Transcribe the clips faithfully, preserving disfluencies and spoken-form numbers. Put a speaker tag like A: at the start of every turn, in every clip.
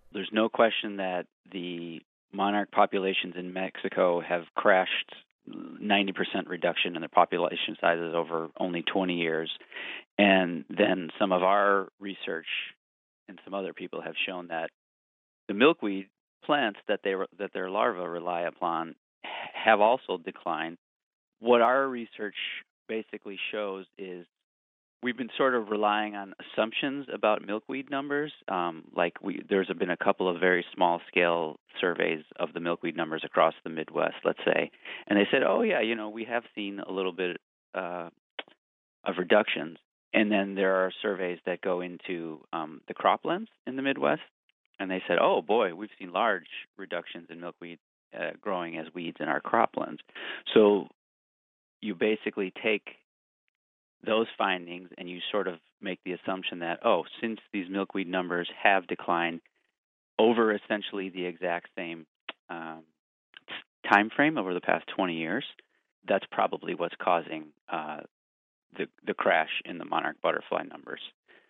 A: There's no question that the monarch populations in Mexico have crashed ninety percent reduction in their population sizes over only twenty years. And then some of our research and some other people have shown that the milkweed plants that they that their larvae rely upon have also declined. What our research basically shows is we've been sort of relying on assumptions about milkweed numbers. Um, like we, there's been a couple of very small-scale surveys of the milkweed numbers across the Midwest, let's say, and they said, "Oh yeah, you know, we have seen a little bit uh, of reductions." And then there are surveys that go into um, the croplands in the Midwest, and they said, "Oh boy, we've seen large reductions in milkweed uh, growing as weeds in our croplands." So you basically take those findings and you sort of make the assumption that, oh, since these milkweed numbers have declined over essentially the exact same um, time frame over the past twenty years, that's probably what's causing uh, the the crash in the monarch butterfly numbers.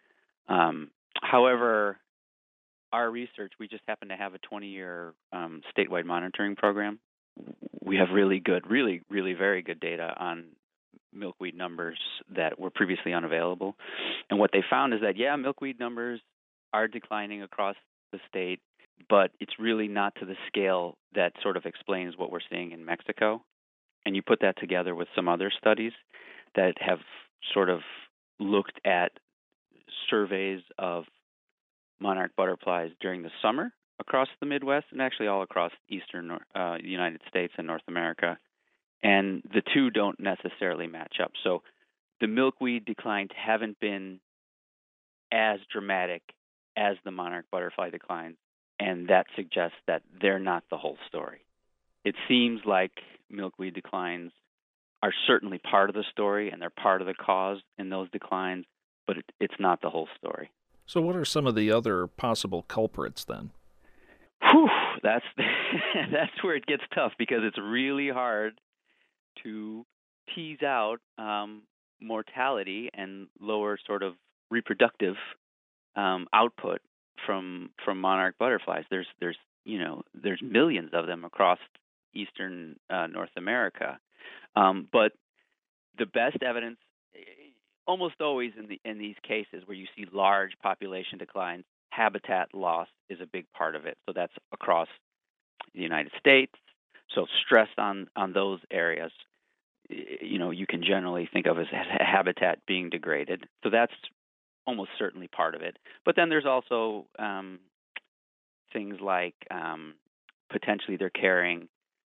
A: Um, however, our research, we just happen to have a twenty-year um, statewide monitoring program. We have really good, really, really very good data on milkweed numbers that were previously unavailable. And what they found is that, yeah, milkweed numbers are declining across the state, but it's really not to the scale that sort of explains what we're seeing in Mexico. And you put that together with some other studies that have sort of looked at surveys of monarch butterflies during the summer across the Midwest and actually all across eastern uh, United States and North America. And the two don't necessarily match up. So the milkweed declines haven't been as dramatic as the monarch butterfly declines, and that suggests that they're not the whole story. It seems like milkweed declines are certainly part of the story, and they're part of the cause in those declines, but it, it's not the whole story.
B: So what are some of the other possible culprits then?
A: Whew, that's that's where it gets tough, because it's really hard to tease out um, mortality and lower sort of reproductive um, output from from monarch butterflies. There's there's you know there's millions of them across eastern uh, North America, um, but the best evidence, almost always in the in these cases where you see large population declines, habitat loss is a big part of it. So that's across the United States. So stress on, on those areas, you know, you can generally think of as habitat being degraded. So that's almost certainly part of it. But then there's also um, things like um, potentially they're carrying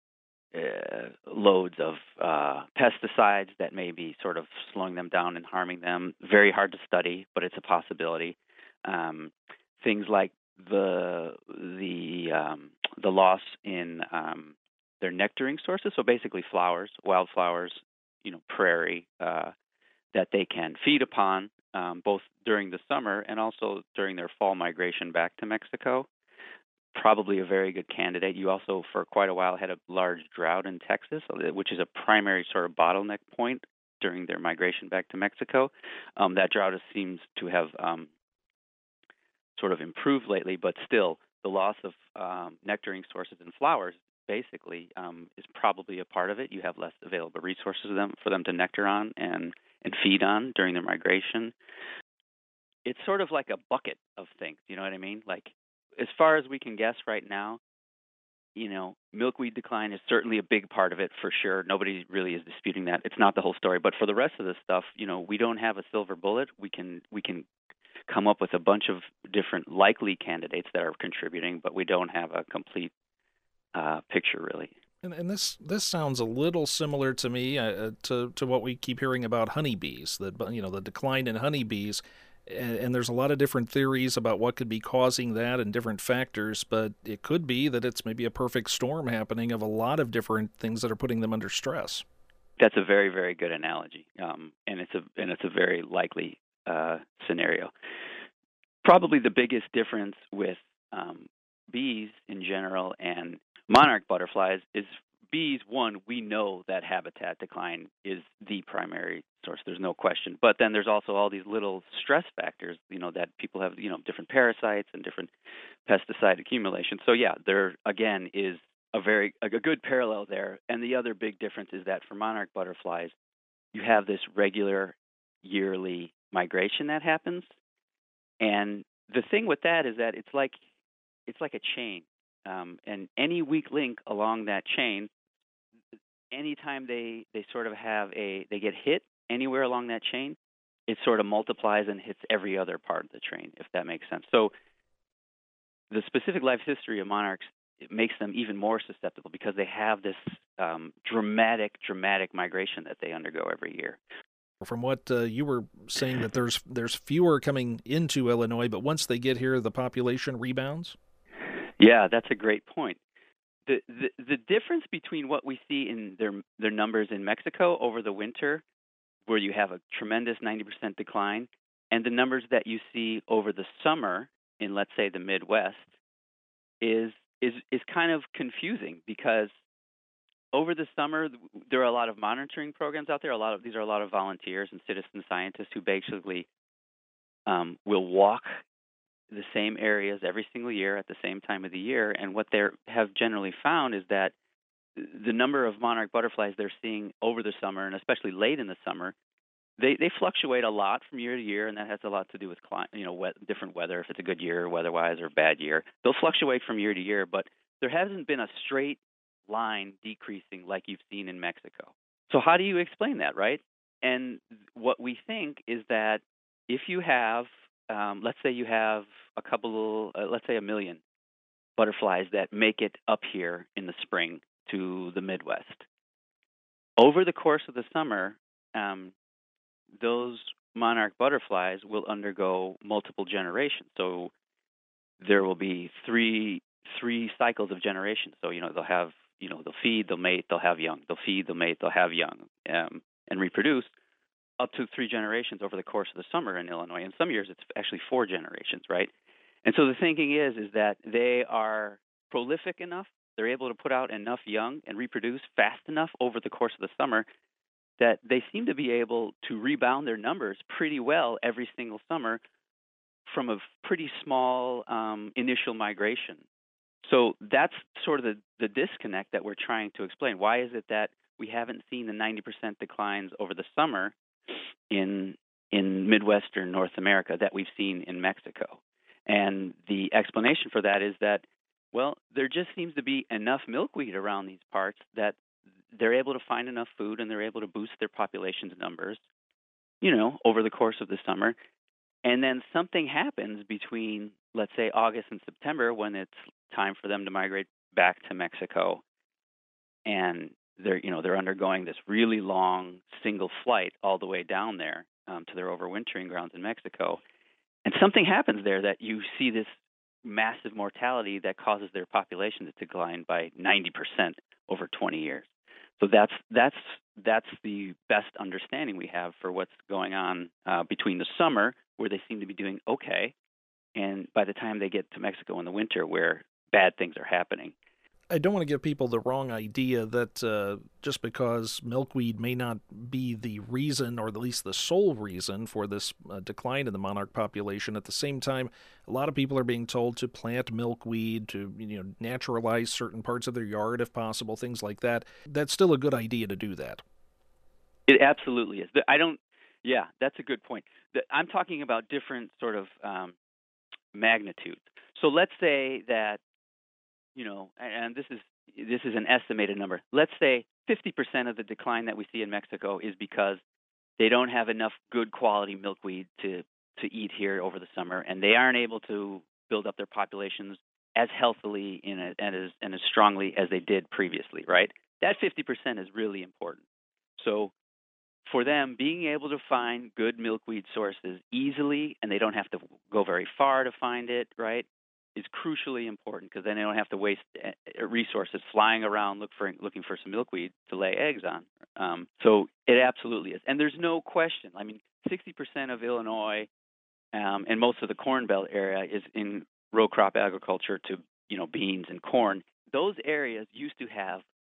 A: uh, loads of uh, pesticides that may be sort of slowing them down and harming them. Very hard to study, but it's a possibility. Um, things like the the um, the loss in um, their nectaring sources, so basically flowers, wildflowers, you know, prairie, uh, that they can feed upon um, both during the summer and also during their fall migration back to Mexico. Probably a very good candidate. You also, for quite a while, had a large drought in Texas, which is a primary sort of bottleneck point during their migration back to Mexico. Um, that drought seems to have um, sort of improved lately, but still, the loss of um, nectaring sources and flowers basically um, is probably a part of it. You have less available resources for them, for them to nectar on and, and feed on during their migration. It's sort of like a bucket of things, you know what I mean? Like, as far as we can guess right now, you know, milkweed decline is certainly a big part of it for sure. Nobody really is disputing that. It's not the whole story. But for the rest of this stuff, you know, we don't have a silver bullet. We can we can come up with a bunch of different likely candidates that are contributing, but we don't have a complete uh, picture really.
B: And, and this this sounds a little similar to me uh, to to what we keep hearing about honeybees. That you know the decline in honeybees. And there's a lot of different theories about what could be causing that and different factors, but it could be that it's maybe a perfect storm happening of a lot of different things that are putting them under stress.
A: That's a very, very good analogy, um, and it's a and it's a very likely uh, scenario. Probably the biggest difference with um, bees in general and monarch butterflies is bees, one, we know that habitat decline is the primary source. There's no question. But then there's also all these little stress factors, you know, that people have, you know, different parasites and different pesticide accumulation. So yeah, there again is a very a good parallel there. And the other big difference is that for monarch butterflies, you have this regular yearly migration that happens. And the thing with that is that it's like it's like a chain. Um, and any weak link along that chain, anytime they, they sort of have a they get hit anywhere along that chain, it sort of multiplies and hits every other part of the chain, if that makes sense. So the specific life history of monarchs, it makes them even more susceptible because they have this um, dramatic, dramatic migration that they undergo every year.
B: From what uh, you were saying, that there's there's fewer coming into Illinois, but once they get here, the population rebounds?
A: Yeah, that's a great point. The, the the difference between what we see in their their numbers in Mexico over the winter, where you have a tremendous ninety percent decline, and the numbers that you see over the summer in, let's say, the Midwest, is is is kind of confusing because over the summer there are a lot of monitoring programs out there. A lot of these are a lot of volunteers and citizen scientists who basically um, will walk the same areas every single year at the same time of the year. And what they have generally found is that the number of monarch butterflies they're seeing over the summer, and especially late in the summer, they, they fluctuate a lot from year to year, and that has a lot to do with you know wet, different weather, if it's a good year weather-wise or a bad year. They'll fluctuate from year to year, but there hasn't been a straight line decreasing like you've seen in Mexico. So how do you explain that, right? And what we think is that if you have Um, let's say you have a couple, uh, let's say a million butterflies that make it up here in the spring to the Midwest. Over the course of the summer, um, those monarch butterflies will undergo multiple generations. So there will be three three cycles of generations. So you know they'll have you know they'll feed, they'll mate, they'll have young. They'll feed, they'll mate, they'll have young, um, and reproduce up to three generations over the course of the summer in Illinois. In some years, it's actually four generations, right? And so the thinking is is that they are prolific enough, they're able to put out enough young and reproduce fast enough over the course of the summer that they seem to be able to rebound their numbers pretty well every single summer from a pretty small um, initial migration. So that's sort of the, the disconnect that we're trying to explain. Why is it that we haven't seen the ninety percent declines over the summer in in Midwestern North America that we've seen in Mexico? And the explanation for that is that, well, there just seems to be enough milkweed around these parts that they're able to find enough food and they're able to boost their population's numbers, you know, over the course of the summer. And then something happens between, let's say, August and September when it's time for them to migrate back to Mexico. And they're, you know, they're undergoing this really long single flight all the way down there um, to their overwintering grounds in Mexico. And something happens there that you see this massive mortality that causes their population to decline by ninety percent over twenty years. So that's that's that's the best understanding we have for what's going on uh, between the summer, where they seem to be doing okay, and by the time they get to Mexico in the winter, where bad things are happening.
B: I don't want to give people the wrong idea that uh, just because milkweed may not be the reason, or at least the sole reason, for this uh, decline in the monarch population. At the same time, a lot of people are being told to plant milkweed, to you know naturalize certain parts of their yard if possible, things like that. That's still a good idea to do that.
A: It absolutely is. I don't. Yeah, that's a good point. I'm talking about different sort of um, magnitudes. So let's say that. You know, and this is this is an estimated number. Let's say fifty percent of the decline that we see in Mexico is because they don't have enough good quality milkweed to, to eat here over the summer, and they aren't able to build up their populations as healthily in a, and as and as strongly as they did previously, right? That fifty percent is really important. So for them, being able to find good milkweed sources easily, and they don't have to go very far to find it, right, is crucially important, because then they don't have to waste resources flying around look for, looking for some milkweed to lay eggs on. Um, so it absolutely is. And there's no question. I mean, sixty percent of Illinois um, and most of the Corn Belt area is in row crop agriculture to, you know, beans and corn. Those areas used to have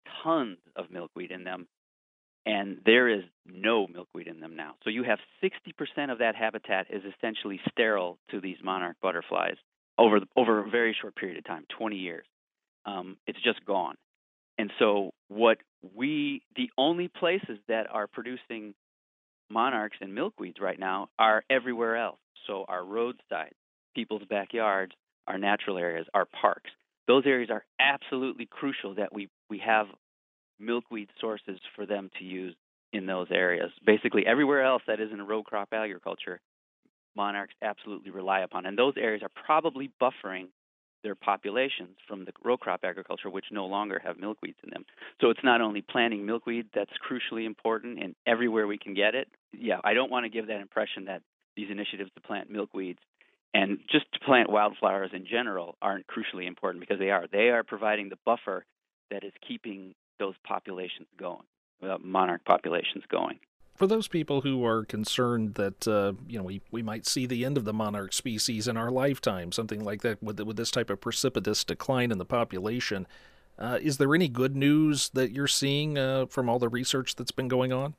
A: tons of milkweed in them, and there is no milkweed in them now. So you have sixty percent of that habitat is essentially sterile to these monarch butterflies over over a very short period of time, twenty years. Um, it's just gone. And so what we, the only places that are producing monarchs and milkweeds right now are everywhere else. So our roadsides, people's backyards, our natural areas, our parks. Those areas are absolutely crucial that we, we have milkweed sources for them to use in those areas. Basically, everywhere else that isn't a row crop agriculture, monarchs absolutely rely upon. And those areas are probably buffering their populations from the row crop agriculture, which no longer have milkweeds in them. So it's not only planting milkweed that's crucially important, and everywhere we can get it. Yeah, I don't want to give that impression that these initiatives to plant milkweeds and just to plant wildflowers in general aren't crucially important, because they are. They are providing the buffer that is keeping those populations going, uh, monarch populations going.
B: For those people who are concerned that uh, you know we, we might see the end of the monarch species in our lifetime, something like that, with with this type of precipitous decline in the population, uh, is there any good news that you're seeing uh, from all the research that's been going on?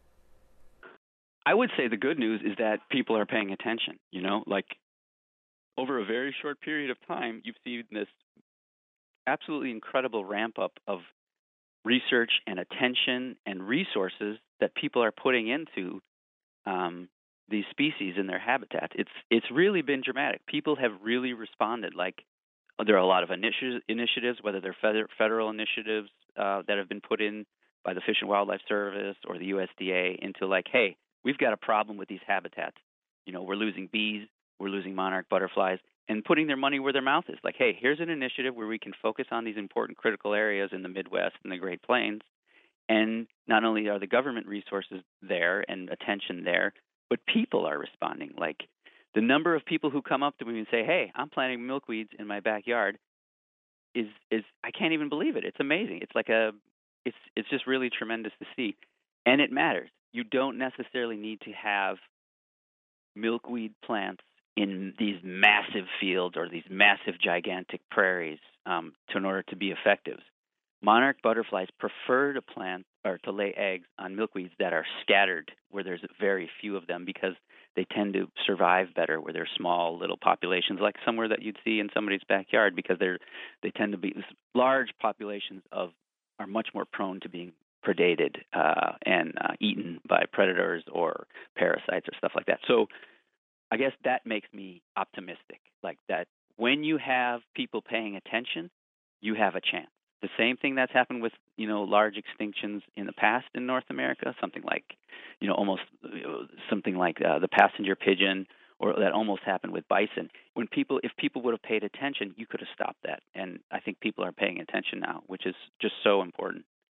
A: I would say the good news is that people are paying attention. You know, like over a very short period of time, you've seen this absolutely incredible ramp up of research and attention and resources that people are putting into um, these species in their habitat. It's it's really been dramatic. People have really responded. Like, there are a lot of initi- initiatives, whether they're feder- federal initiatives uh, that have been put in by the Fish and Wildlife Service or the U S D A into like, hey, we've got a problem with these habitats. You know, we're losing bees, we're losing monarch butterflies, and putting their money where their mouth is. Like, hey, here's an initiative where we can focus on these important critical areas in the Midwest and the Great Plains. And not only are the government resources there and attention there, but people are responding. Like, the number of people who come up to me and say, hey, I'm planting milkweeds in my backyard is is I can't even believe it. It's amazing. It's like a it's it's just really tremendous to see. And it matters. You don't necessarily need to have milkweed plants in these massive fields or these massive gigantic prairies um, to, in order to be effective. Monarch butterflies prefer to plant or to lay eggs on milkweeds that are scattered, where there's very few of them, because they tend to survive better where they're small little populations, like somewhere that you'd see in somebody's backyard, because they're they tend to be large populations of are much more prone to being predated uh, and uh, eaten by predators or parasites or stuff like that. So I guess that makes me optimistic, like that when you have people paying attention, you have a chance. The same thing that's happened with, you know, large extinctions in the past in North America, something like, you know, almost you know, something like uh, the passenger pigeon, or that almost happened with bison. When people, if people would have paid attention, you could have stopped that. And I think people are paying attention now, which is just so important.